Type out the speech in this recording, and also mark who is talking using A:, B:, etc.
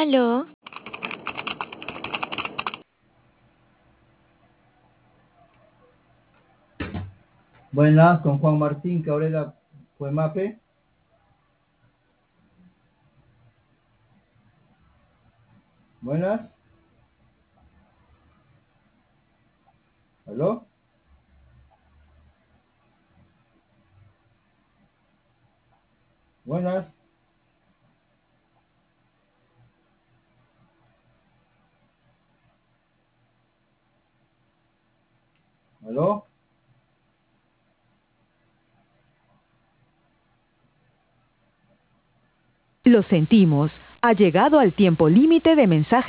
A: Aló,
B: Buenas, con Juan Martín Cabrera Puemape. Buenas, ¿aló? Buenas, ¿aló?
C: Lo sentimos, ha llegado al tiempo límite de mensajes.